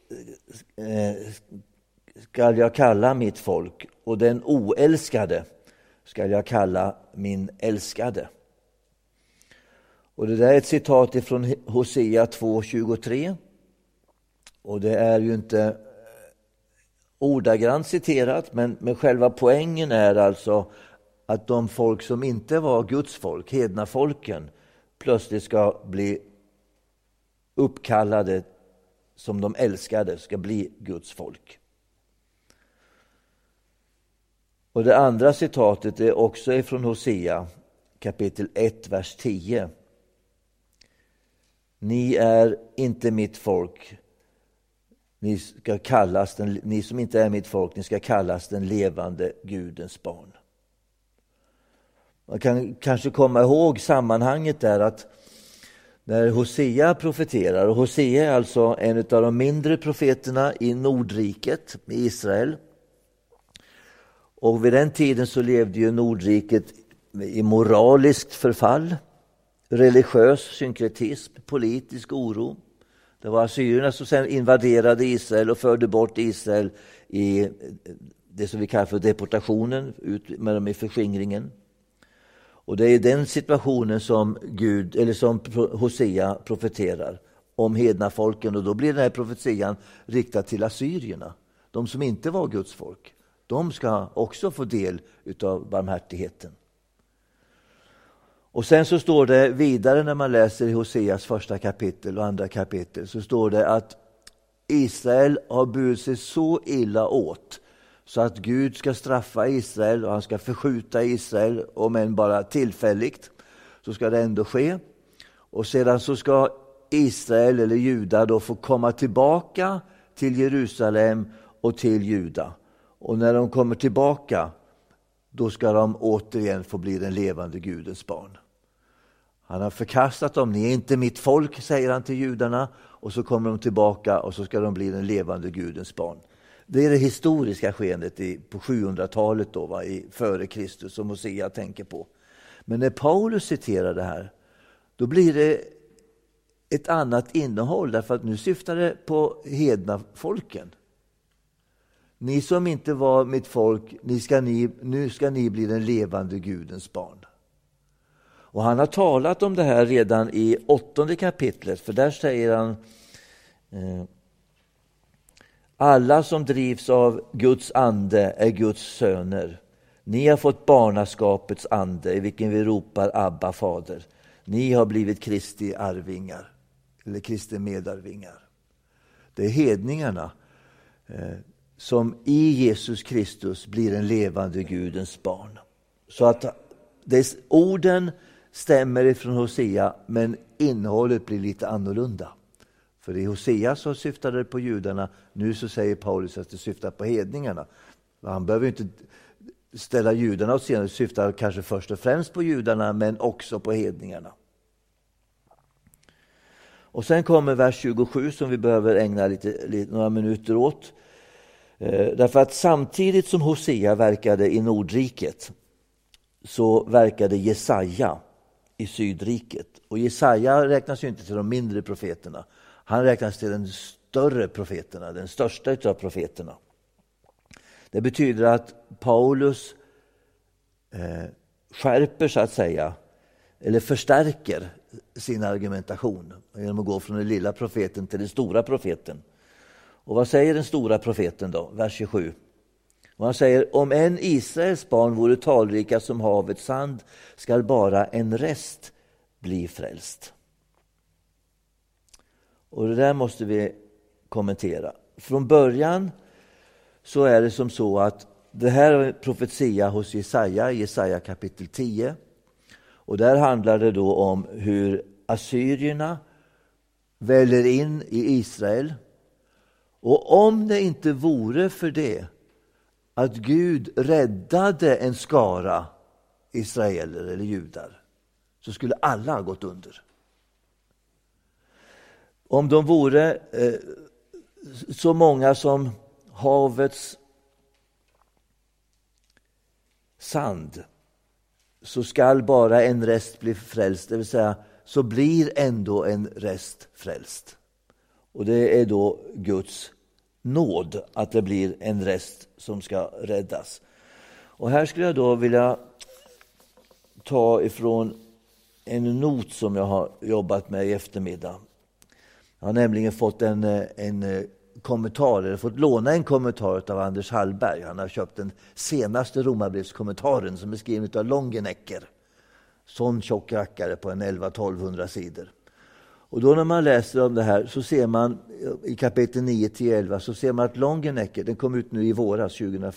skall jag kalla mitt folk, och den oälskade skall jag kalla min älskade. Och det där är ett citat ifrån Hosea 2:23. Och det är ju inte ordagrant citerat, men själva poängen är alltså att de folk som inte var Guds folk, hedna folken, plötsligt ska bli uppkallade som de älskade, ska bli Guds folk. Och det andra citatet är också ifrån Hosea kapitel 1, vers 10. Ni är inte mitt folk. Ni som inte är mitt folk, ni ska kallas den levande Gudens barn. Man kan kanske komma ihåg sammanhanget där, att när Hosea profeterar, och Hosea är alltså en av de mindre profeterna i Nordriket i Israel. Och vid den tiden så levde ju Nordriket i moraliskt förfall, religiös synkretism, politisk oro. Det var assyrierna som sedan invaderade Israel och förde bort Israel i det som vi kallar för deportationen, ut med dem i förskingringen. Och det är den situationen som som Hosea profeterar om hedna folken, och då blir den här profetian riktad till assyrierna. De som inte var Guds folk, de ska också få del utav barmhärtigheten. Och sen så står det vidare när man läser i Hoseas första kapitel och andra kapitel, så står det att Israel har burit sig så illa åt så att Gud ska straffa Israel, och han ska förskjuta Israel, om än bara tillfälligt, så ska det ändå ske. Och sedan så ska Israel eller Juda då få komma tillbaka till Jerusalem och till Juda. Och när de kommer tillbaka, då ska de återigen få bli den levande Gudens barn. Han har förkastat dem, ni är inte mitt folk, säger han till judarna. Och så kommer de tillbaka och så ska de bli den levande Gudens barn. Det är det historiska skeendet på 700-talet då, före Kristus, som Hosea tänker på. Men när Paulus citerar det här, då blir det ett annat innehåll, därför att nu syftar det på hedna folken. Ni som inte var mitt folk, nu ska ni bli den levande Gudens barn. Och han har talat om det här redan i 8:e kapitlet, för där säger han: alla som drivs av Guds ande är Guds söner. Ni har fått barnaskapets ande, i vilken vi ropar Abba, fader. Ni har blivit Kristi arvingar, eller Kristi medarvingar. Det är hedningarna som i Jesus Kristus blir en levande Gudens barn. Så att orden stämmer ifrån Hosea, men innehållet blir lite annorlunda. För i Hosea så syftade det på judarna, nu så säger Paulus att det syftar på hedningarna. Han behöver inte ställa judarna åt sidan, det syftar kanske först och främst på judarna, men också på hedningarna. Och sen kommer vers 27 som vi behöver ägna några minuter åt. Därför att samtidigt som Hosea verkade i Nordriket så verkade Jesaja i Sydriket. Och Jesaja räknas ju inte till de mindre profeterna. Han räknas till den större profeterna, den största utav profeterna. Det betyder att Paulus skärper, så att säga, eller förstärker sin argumentation genom att gå från den lilla profeten till den stora profeten. Och vad säger den stora profeten då? Vers 27. Och han säger: om en Israels barn vore talrika som havets sand, skall bara en rest bli frälst. Och det där måste vi kommentera. Från början så är det som så att det här är profetia hos Jesaja kapitel 10. Och där handlar det då om hur assyrierna väller in i Israel. Och om det inte vore för det att Gud räddade en skara israeler eller judar, så skulle alla ha gått under. Om de vore så många som havets sand, så skall bara en rest bli frälst, det vill säga så blir ändå en rest frälst. Och det är då Guds nåd att det blir en rest som ska räddas. Och här skulle jag då vilja ta ifrån en not som jag har jobbat med i eftermiddag. Jag har nämligen fått en kommentar, eller fått låna en kommentar av Anders Hallberg. Han har köpt den senaste Romarbrevskommentaren som är skriven av Longenecker. Sån tjock rackare på en 1100-1200 sidor. Och då när man läser om det här så ser man i kapitel 9-11 så ser man att Longenecker, den kom ut nu i våras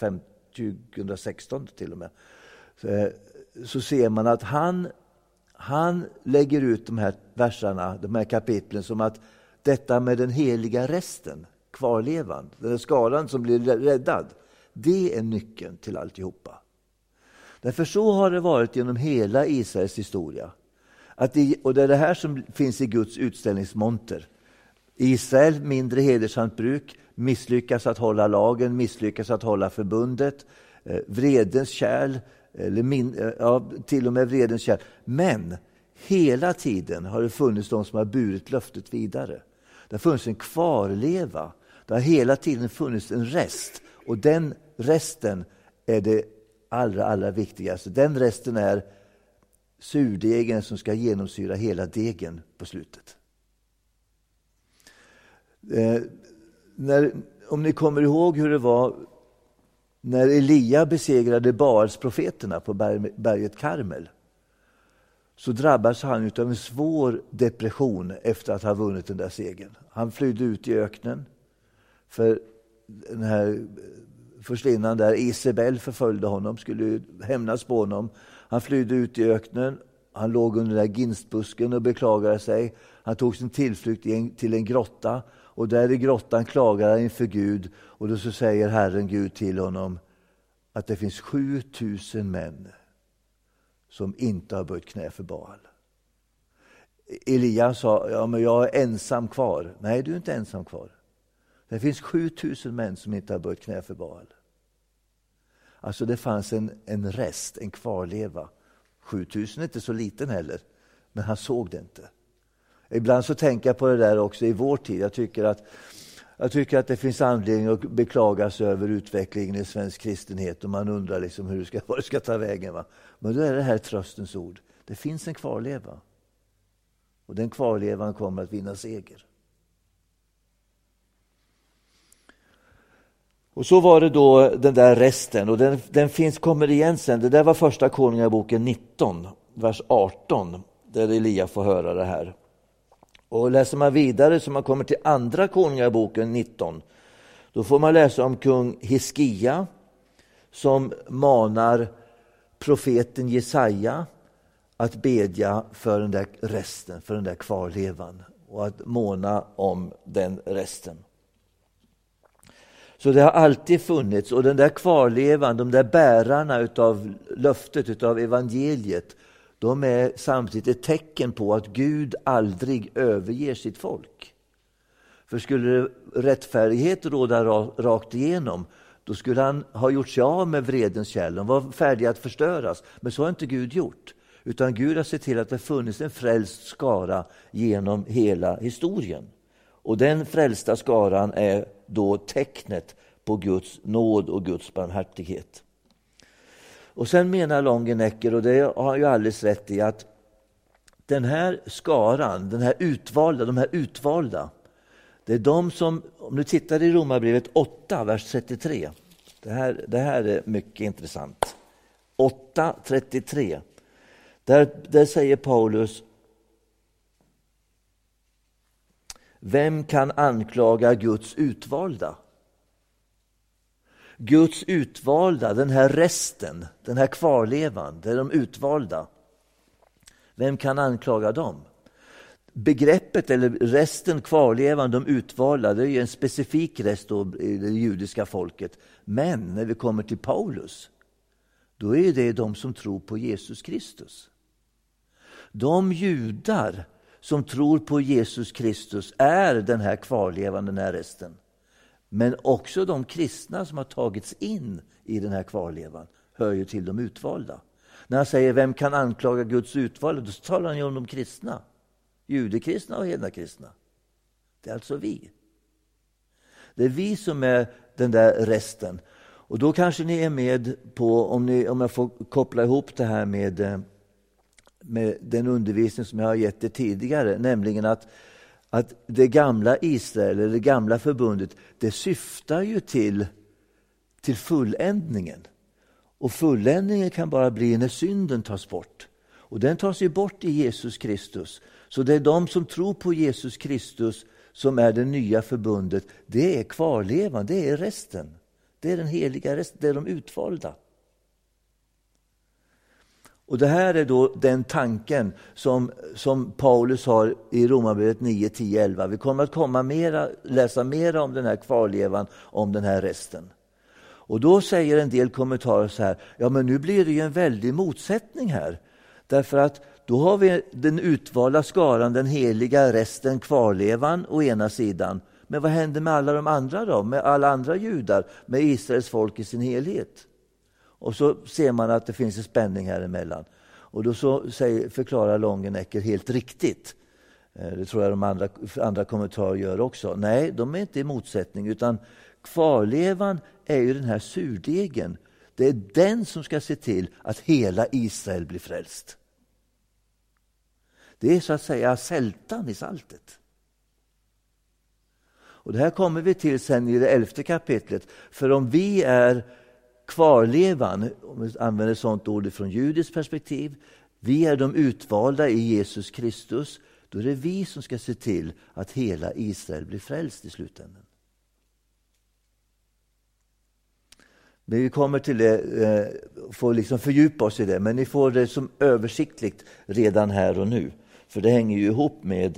2016 till och med. Så ser man att han lägger ut de här versarna, de här kapitlen, som att detta med den heliga resten, kvarlevan, den skaran som blir räddad, det är nyckeln till alltihopa. Därför så har det varit genom hela Israels historia. Och det är det här som finns i Guds utställningsmonter. Israel, mindre hedersamt bruk, misslyckas att hålla lagen, misslyckas att hålla förbundet, vredens kärl, till och med vredens kärl. Men hela tiden har det funnits de som har burit löftet vidare. Det har funnits en kvarleva. Det har hela tiden funnits en rest. Och den resten är det allra viktigaste. Den resten är surdegen som ska genomsyra hela degen på slutet. Om ni kommer ihåg hur det var när Elia besegrade Baalsprofeterna på berget Karmel, så drabbades han av en svår depression efter att ha vunnit den där segern. Han flydde ut i öknen, för den här förslinnaren där, Isabel, förföljde honom, skulle hämnas på honom. Han flydde ut i öknen, han låg under den där ginstbusken och beklagade sig. Han tog sin tillflykt till en grotta, och där i grottan klagar han inför Gud, och då så säger Herren Gud till honom att det finns 7000 män som inte har böjt knä för Baal. Elia sa, ja men jag är ensam kvar. Nej, du är inte ensam kvar. Det finns 7000 män som inte har böjt knä för Baal. Alltså det fanns en rest, en kvarleva. 7000 är inte så liten heller, men han såg det inte. Ibland så tänker jag på det där också i vår tid. Jag tycker att det finns anledning att beklaga sig över utvecklingen i svensk kristenhet och man undrar liksom vad det ska ta vägen. Va? Men då är det här tröstens ord. Det finns en kvarleva. Och den kvarlevan kommer att vinna seger. Och så var det då den där resten. Och den kommer igen sen. Det där var första Konungaboken 19, vers 18. Där Elia får höra det här. Och läser man vidare så man kommer till andra Konungaboken 19. Då får man läsa om kung Hiskia som manar profeten Jesaja att bedja för den där resten, för den där kvarlevan. Och att måna om den resten. Så det har alltid funnits, och den där kvarlevan, de där bärarna utav löftet, utav evangeliet, de är samtidigt ett tecken på att Gud aldrig överger sitt folk. För skulle rättfärdighet råda rakt igenom, då skulle han ha gjort sig av med vredens käll. De var färdiga att förstöras, men så har inte Gud gjort. Utan Gud har sett till att det funnits en frälst skara genom hela historien. Och den frälsta skaran är då tecknet på Guds nåd och Guds barmhärtighet. Och sen menar Longenecker, och det har han ju alldeles rätt i, att den här skaran, de här utvalda, det är de som, om du tittar i Romarbrevet 8, vers 33, det här är mycket intressant. 8:33. Där säger Paulus: vem kan anklaga Guds utvalda? Guds utvalda, den här resten, den här kvarlevan, det är de utvalda. Vem kan anklaga dem? Begreppet eller resten, kvarlevan, de utvalda, det är ju en specifik rest i det judiska folket. Men när vi kommer till Paulus, då är det de som tror på Jesus Kristus. De judar som tror på Jesus Kristus är den här kvarlevan, den här resten. Men också de kristna som har tagits in i den här kvarlevan hör ju till de utvalda. När han säger vem kan anklaga Guds utvalda, då talar han ju om de kristna. Judekristna och hednakristna. Det är alltså vi. Det är vi som är den där resten. Och då kanske ni är med på, om jag får koppla ihop det här med den undervisning som jag har gett er tidigare, nämligen att det gamla Israel, eller det gamla förbundet, det syftar ju till fulländningen. Och fulländningen kan bara bli när synden tas bort. Och den tas ju bort i Jesus Kristus. Så det är de som tror på Jesus Kristus som är det nya förbundet. Det är kvarlevan, det är resten. Det är den heliga resten, det är de utvalda. Och det här är då den tanken som Paulus har i Romarbrevet 9, 10, 11. Vi kommer att läsa mera om den här kvarlevan, om den här resten. Och då säger en del kommentarer så här: ja, men nu blir det ju en väldig motsättning här. Därför att då har vi den utvalda skaran, den heliga resten, kvarlevan å ena sidan. Men vad händer med alla de andra då? Med alla andra judar, med Israels folk i sin helhet? Och så ser man att det finns en spänning här emellan. Och då förklarar Longenecker helt riktigt. Det tror jag de andra kommentarer gör också. Nej, de är inte i motsättning, utan kvarlevan är ju den här surdegen. Det är den som ska se till att hela Israel blir frälst. Det är så att säga sältan i saltet. Och det här kommer vi till sen i det 11:e kapitlet. För om vi är kvarlevan, om vi använder ett sånt ord från judiskt perspektiv, vi är de utvalda i Jesus Kristus, då är det vi som ska se till att hela Israel blir frälst i slutändan. Men vi kommer till det, får liksom fördjupa oss i det, men ni får det som översiktligt redan här och nu. För det hänger ju ihop med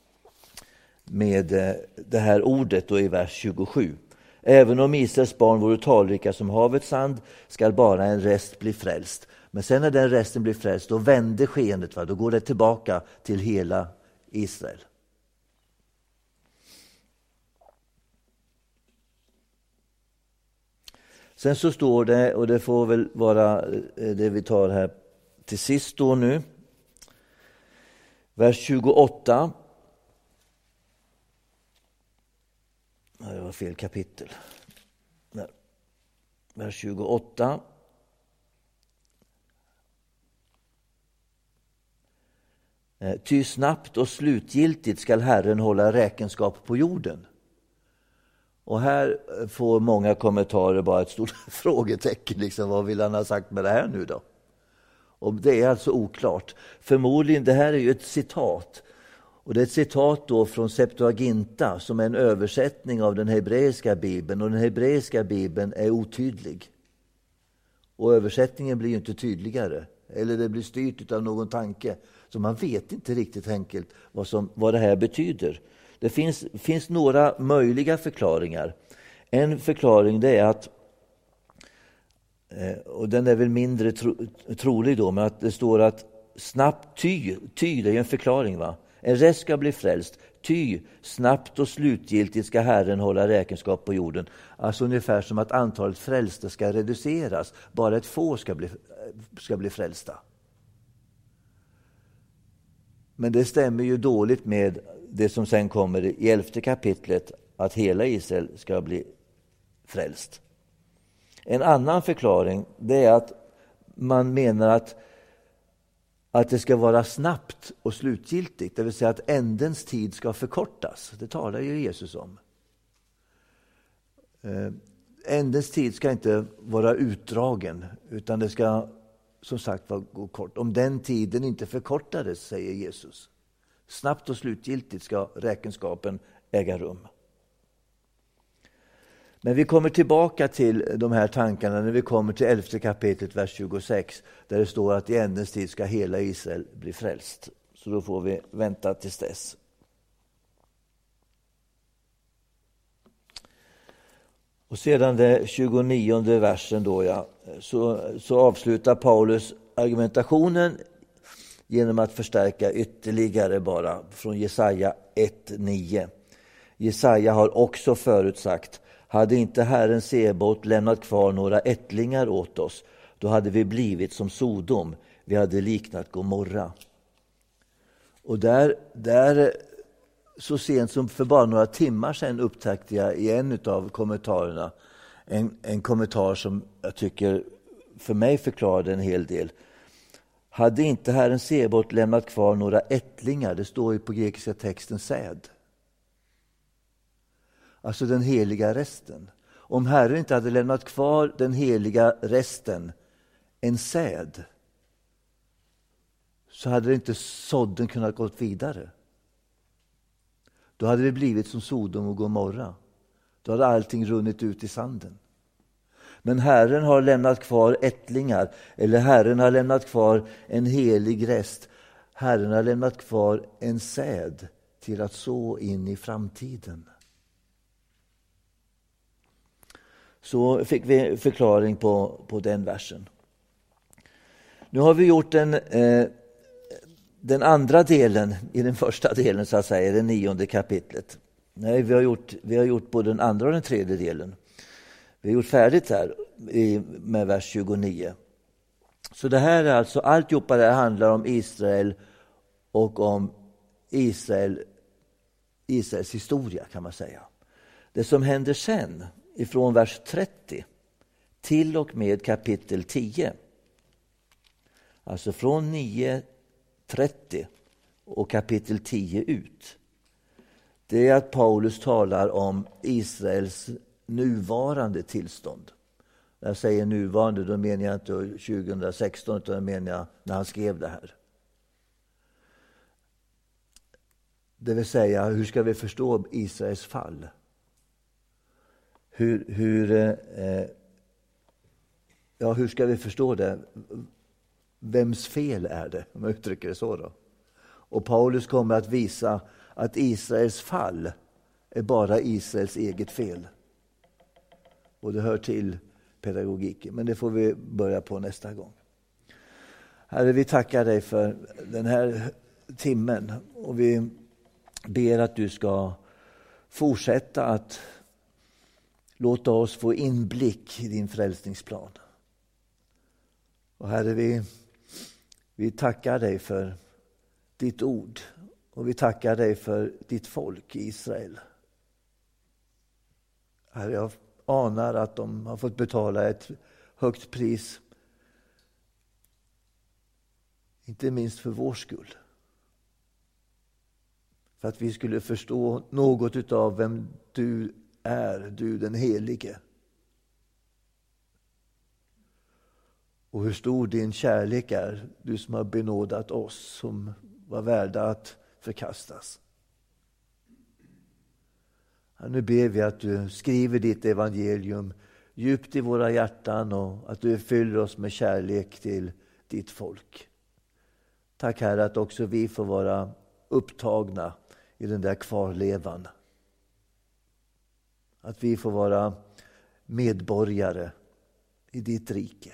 det här ordet då i vers 27. Även om Israels barn vore talrika som havets sand, skall bara en rest bli frälst. Men sen när den resten blir frälst, då vänder skeendet. Då går det tillbaka till hela Israel. Sen så står det, och det får väl vara det vi tar här till sist då nu. Vers 28. Det var fel kapitel. Vers 28. Ty snabbt och slutgiltigt skall Herren hålla räkenskap på jorden. Och här får många kommentarer bara ett stort frågetecken. Liksom, vad vill han ha sagt med det här nu då? Och det är alltså oklart. Förmodligen, det här är ju ett citat. Och det är ett citat då från Septuaginta som är en översättning av den hebreiska bibeln. Och den hebreiska bibeln är otydlig. Och översättningen blir ju inte tydligare. Eller det blir styrt av någon tanke. Så man vet inte riktigt enkelt vad det här betyder. Det finns några möjliga förklaringar. En förklaring det är att, och den är väl mindre trolig då, men att det står att snabbt ty det är en förklaring va. En rest ska bli frälst, ty snabbt och slutgiltigt ska Herren hålla räkenskap på jorden. Alltså ungefär som att antalet frälsta ska reduceras, bara ett få ska bli frälsta. Men det stämmer ju dåligt med det som sen kommer i 11:e kapitlet, att hela Israel ska bli frälst. En annan förklaring det är att man menar att det ska vara snabbt och slutgiltigt, det vill säga att ändens tid ska förkortas. Det talar ju Jesus om. Ändens tid ska inte vara utdragen, utan det ska som sagt gå kort. Om den tiden inte förkortades, säger Jesus. Snabbt och slutgiltigt ska räkenskapen äga rum. Men vi kommer tillbaka till de här tankarna när vi kommer till 11:e kapitlet, vers 26. Där det står att i ändens tid ska hela Israel bli frälst. Så då får vi vänta tills dess. Och sedan det 29:e versen då, så avslutar Paulus argumentationen genom att förstärka ytterligare bara från Jesaja 1:9. Jesaja har också förutsagt: hade inte Herren Sebot lämnat kvar några ättlingar åt oss, då hade vi blivit som Sodom, vi hade liknat Gomorra. Och där så sent som för bara några timmar sedan upptäckte jag i en av kommentarerna en kommentar som jag tycker för mig förklarade en hel del. Hade inte Herren Sebot lämnat kvar några ättlingar, det står ju på grekiska texten säd. Alltså den heliga resten. Om Herren inte hade lämnat kvar den heliga resten, en säd, så hade inte sådden kunnat gå vidare. Då hade det blivit som Sodom och Gomorra. Då hade allting runnit ut i sanden. Men Herren har lämnat kvar ättlingar, eller Herren har lämnat kvar en helig rest. Herren har lämnat kvar en säd till att så in i framtiden. Så fick vi förklaring på den versen. Nu har vi gjort den andra delen i den första delen, så att säga, det 9:e kapitlet. Nej, vi har gjort både den andra och den tredje delen. Vi har gjort färdigt här med vers 29. Så det här är alltså, alltihopa det här handlar om Israel och om Israels historia, kan man säga. Det som händer sen, ifrån vers 30 till och med kapitel 10. Alltså från 9:30 och kapitel 10 ut. Det är att Paulus talar om Israels nuvarande tillstånd. När jag säger nuvarande, då menar jag inte 2016, utan jag menar när han skrev det här. Det vill säga, hur ska vi förstå Israels fall? Hur ska vi förstå det? Vems fel är det, om jag uttrycker det så då? Och Paulus kommer att visa att Israels fall är bara Israels eget fel. Och det hör till pedagogiken, men det får vi börja på nästa gång. Herre, vi tackar dig för den här timmen och vi ber att du ska fortsätta att låta oss få inblick i din frälsningsplan. Och Herre, vi tackar dig för ditt ord och vi tackar dig för ditt folk i Israel. Herre, jag anar att de har fått betala ett högt pris, inte minst för vår skull. För att vi skulle förstå något av vem du är, du den helige. Och hur stor din kärlek är, du som har benådat oss som var värda att förkastas. Nu ber vi att du skriver ditt evangelium djupt i våra hjärtan och att du fyller oss med kärlek till ditt folk. Tack Herre att också vi får vara upptagna i den där kvarlevan. Att vi får vara medborgare i ditt rike.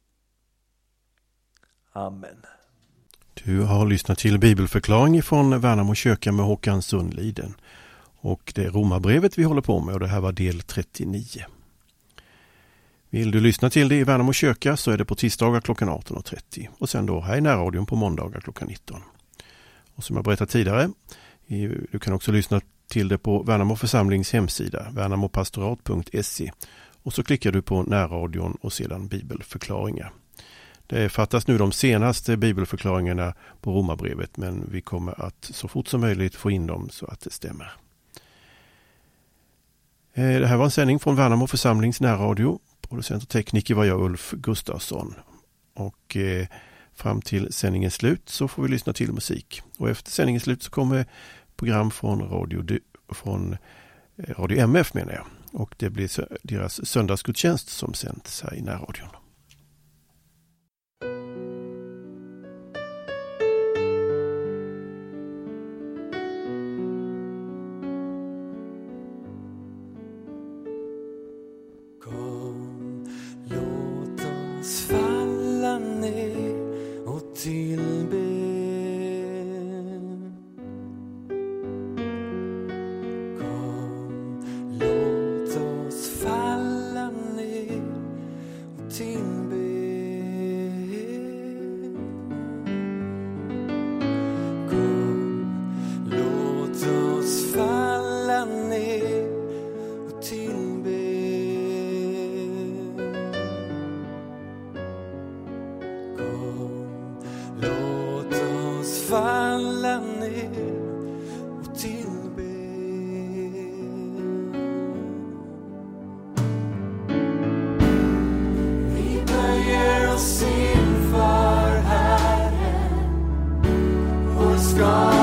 Amen. Du har lyssnat till bibelförklaring från Värnamo kyrka med Håkan Sundliden. Och det är Romarbrevet vi håller på med och det här var del 39. Vill du lyssna till det i Värnamo kyrka så är det på tisdagar klockan 18.30 och sen då här i närradion på måndagar klockan 19. Och som jag berättat tidigare, du kan också lyssna till det på Värnamo församlings hemsida, värnamopastorat.se, och så klickar du på närradion och sedan bibelförklaringar. Det fattas nu de senaste bibelförklaringarna på Romarbrevet, men vi kommer att så fort som möjligt få in dem så att det stämmer. Det här var en sändning från Värnamo församlings närradio. Producent och tekniker var jag, Ulf Gustafsson. Och fram till sändningens slut så får vi lyssna till musik. Och efter sändningens slut så kommer program från Radio MF menar jag. Och det blir deras söndagsgudstjänst som sänds här i närradion. God.